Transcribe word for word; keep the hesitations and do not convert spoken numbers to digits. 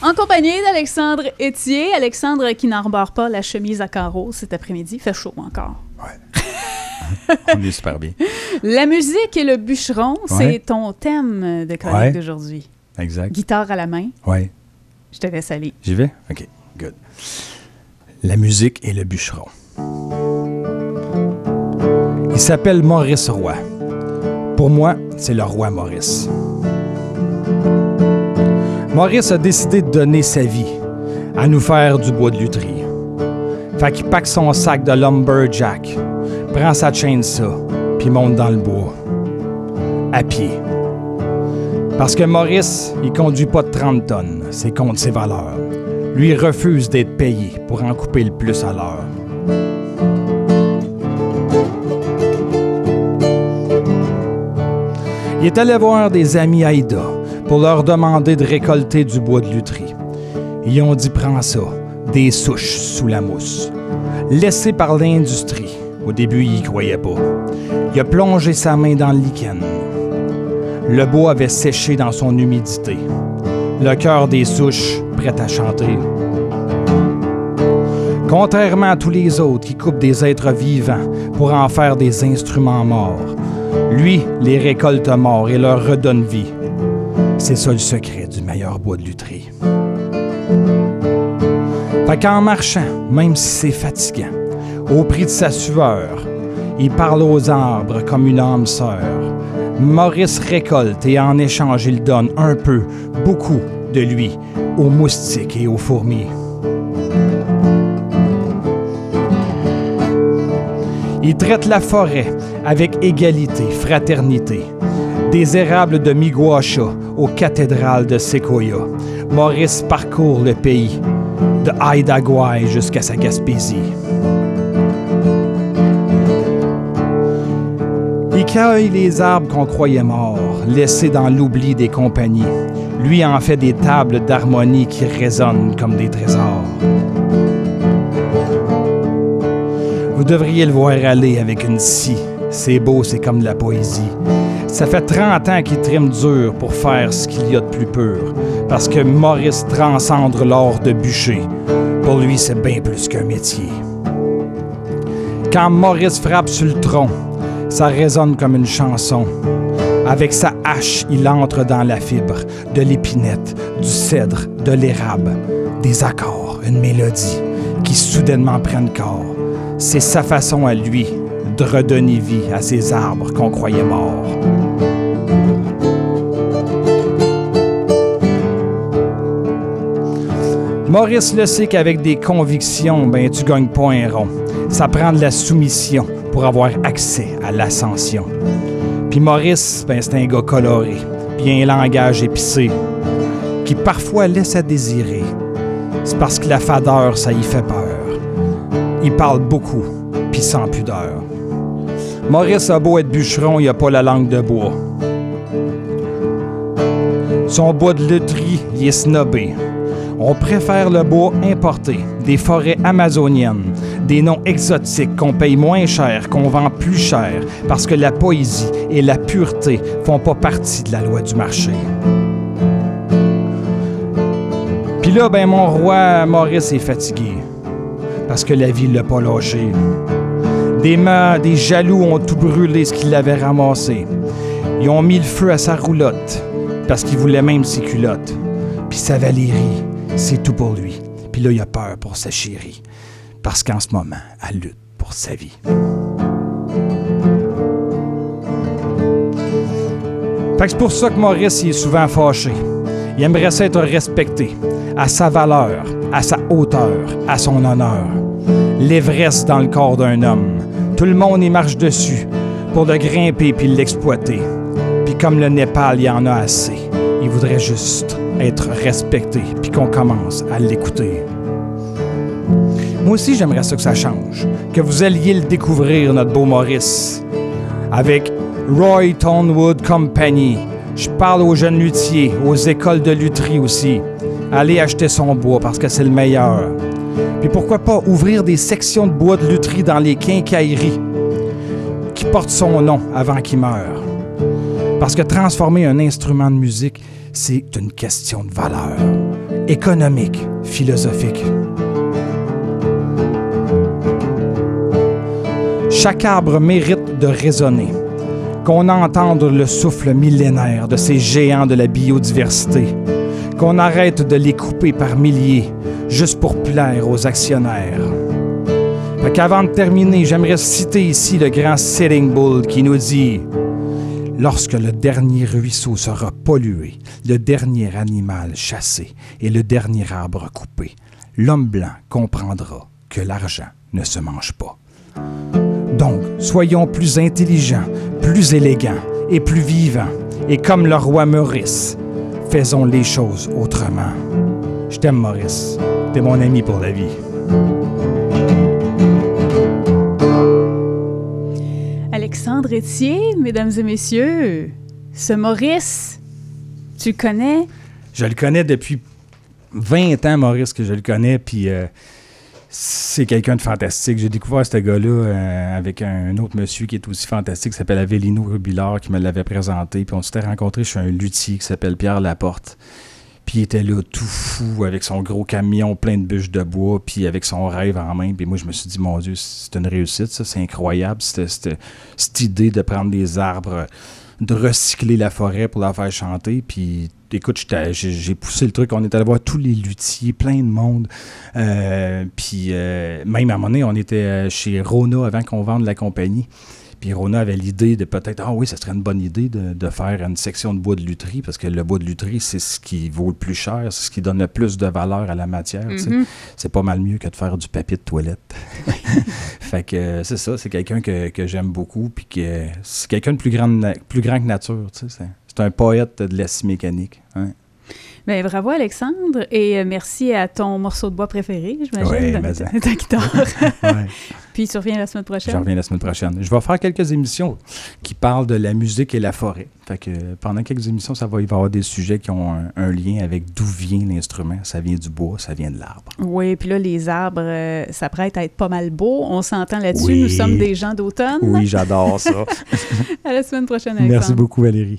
En compagnie d'Alexandre Etier. Alexandre qui n'arbore pas la chemise à carreaux cet après-midi. Il fait chaud encore. Ouais. On est super bien. La musique et le bûcheron, ouais. c'est ton thème de chronique ouais. d'aujourd'hui. Exact. Guitare à la main. Oui. Je te laisse aller. J'y vais? OK, good. La musique et le bûcheron. Il s'appelle Maurice Roy. Pour moi, c'est le roi Maurice. Maurice a décidé de donner sa vie à nous faire du bois de lutherie. Fait qu'il pack son sac de lumberjack, prend sa chainsaw, puis monte dans le bois. À pied. Parce que Maurice, il conduit pas de trente tonnes, c'est contre ses valeurs. Lui, il refuse d'être payé pour en couper le plus à l'heure. Il est allé voir des amis Haïda pour leur demander de récolter du bois de lutherie. Ils ont dit « Prends ça, des souches sous la mousse ». Laissé par l'industrie. Au début, il y croyait pas. Il a plongé sa main dans le lichen. Le bois avait séché dans son humidité. Le cœur des souches, prêt à chanter. Contrairement à tous les autres qui coupent des êtres vivants pour en faire des instruments morts, lui les récolte morts et leur redonne vie. C'est ça le secret du meilleur bois de lutherie. Fait qu'en marchant, même si c'est fatigant, au prix de sa sueur, il parle aux arbres comme une âme sœur. Maurice récolte et en échange, il donne un peu, beaucoup de lui aux moustiques et aux fourmis. Il traite la forêt avec égalité, fraternité. Des érables de Miguacha aux cathédrales de Sequoia, Maurice parcourt le pays, de Haida-Gwaii jusqu'à sa Gaspésie. Il cueille les arbres qu'on croyait morts, laissés dans l'oubli des compagnies. Lui en fait des tables d'harmonie qui résonnent comme des trésors. Vous devriez le voir aller avec une scie. C'est beau, c'est comme de la poésie. Ça fait trente ans qu'il trime dur pour faire ce qu'il y a de plus pur. Parce que Maurice transcende l'art de bûcher. Pour lui, c'est bien plus qu'un métier. Quand Maurice frappe sur le tronc, ça résonne comme une chanson. Avec sa hache, il entre dans la fibre de l'épinette, du cèdre, de l'érable. Des accords, une mélodie qui soudainement prennent corps. C'est sa façon à lui de redonner vie à ces arbres qu'on croyait morts. Maurice le sait qu'avec des convictions, ben tu gagnes pas un rond. Ça prend de la soumission pour avoir accès à l'ascension. Puis Maurice, ben c'est un gars coloré, puis un langage épicé, qui parfois laisse à désirer. C'est parce que la fadeur, ça y fait peur. Il parle beaucoup, puis sans pudeur. Maurice a beau être bûcheron, il a pas la langue de bois. Son bois de lutherie, il est snobé. On préfère le bois importé, des forêts amazoniennes, des noms exotiques qu'on paye moins cher, qu'on vend plus cher, parce que la poésie et la pureté font pas partie de la loi du marché. Puis là, ben mon roi Maurice est fatigué, parce que la vie l'a pas lâché. Des mains, des jaloux ont tout brûlé ce qu'il avait ramassé. Ils ont mis le feu à sa roulotte, parce qu'il voulait même ses culottes. Puis sa Valérie, c'est tout pour lui. Puis là, il a peur pour sa chérie, parce qu'en ce moment, elle lutte pour sa vie. Fait que c'est pour ça que Maurice il est souvent fâché. Il aimerait s'être respecté, à sa valeur, à sa hauteur, à son honneur. L'Everest dans le corps d'un homme. Tout le monde y marche dessus pour le grimper puis l'exploiter. Puis comme le Népal, il y en a assez. Il voudrait juste être respecté puis qu'on commence à l'écouter. Moi aussi, j'aimerais ça que ça change. Que vous alliez le découvrir, notre beau Maurice. Avec Roy Tonewood Company. Je parle aux jeunes luthiers, aux écoles de lutherie aussi. Allez acheter son bois parce que c'est le meilleur. Puis pourquoi pas ouvrir des sections de bois de lutherie dans les quincailleries qui portent son nom avant qu'il meure. Parce que transformer un instrument de musique, c'est une question de valeur. économique, philosophique. Chaque arbre mérite de résonner, qu'on entende le souffle millénaire de ces géants de la biodiversité, qu'on arrête de les couper par milliers juste pour plaire aux actionnaires. Fait qu'avant de terminer, j'aimerais citer ici le grand Sitting Bull qui nous dit « Lorsque le dernier ruisseau sera pollué, le dernier animal chassé et le dernier arbre coupé, l'homme blanc comprendra que l'argent ne se mange pas. » Donc, soyons plus intelligents, plus élégants et plus vivants. Et comme le roi Maurice, faisons les choses autrement. Je t'aime, Maurice. T'es mon ami pour la vie. Alexandre Etier, mesdames et messieurs, ce Maurice, tu le connais? Je le connais depuis vingt ans, Maurice, que je le connais, puis euh, c'est quelqu'un de fantastique. J'ai découvert ce gars-là euh, avec un autre monsieur qui est aussi fantastique, qui s'appelle Avelino Rubilard, qui me l'avait présenté, puis on s'était rencontrés chez un luthier qui s'appelle Pierre Laporte. Puis il était là tout fou avec son gros camion plein de bûches de bois, puis avec son rêve en main. Puis moi, je me suis dit, mon Dieu, c'est une réussite, ça, c'est incroyable. C'était, c'était, cette idée de prendre des arbres, de recycler la forêt pour la faire chanter. Puis écoute, j'ai, j'ai poussé le truc. On est allé voir tous les luthiers, plein de monde. Euh, puis euh, même à un moment donné, on était chez Rona avant qu'on vende la compagnie. Puis Rona avait l'idée de peut-être, ah oui, ça serait une bonne idée de, de faire une section de bois de lutherie, parce que le bois de lutherie, c'est ce qui vaut le plus cher, c'est ce qui donne le plus de valeur à la matière. Mm-hmm. C'est pas mal mieux que de faire du papier de toilette. Fait que c'est ça, c'est quelqu'un que, que j'aime beaucoup, puis que c'est quelqu'un de plus grand, plus grand que nature. C'est, c'est un poète de la scie mécanique. Hein? Bien, bravo, Alexandre, et merci à ton morceau de bois préféré, j'imagine, oui, ta guitare. Ouais. Puis tu reviens la semaine prochaine? Je reviens la semaine prochaine. Je vais faire quelques émissions qui parlent de la musique et la forêt. Fait que pendant quelques émissions, ça va y avoir des sujets qui ont un, un lien avec d'où vient l'instrument. Ça vient du bois, ça vient de l'arbre. Oui, puis là, les arbres, euh, ça prête à être pas mal beau. On s'entend là-dessus. Oui. Nous sommes des gens d'automne. Oui, j'adore ça. À la semaine prochaine, Alexandre. Merci beaucoup, Valérie.